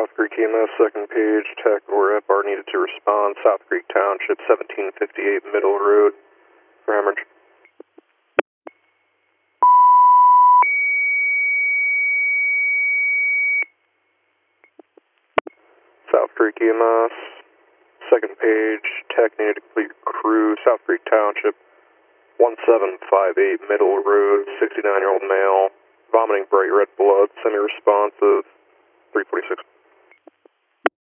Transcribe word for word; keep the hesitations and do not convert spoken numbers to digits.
South Creek E M S, second page, tech or F R needed to respond. South Creek Township, seventeen fifty-eight Middle Road, for hemorrhage. South Creek E M S, second page, tech needed to complete crew, South Creek Township, one seven five eight Middle Road, sixty-nine-year-old male, vomiting bright red blood, semi-responsive, three forty-six.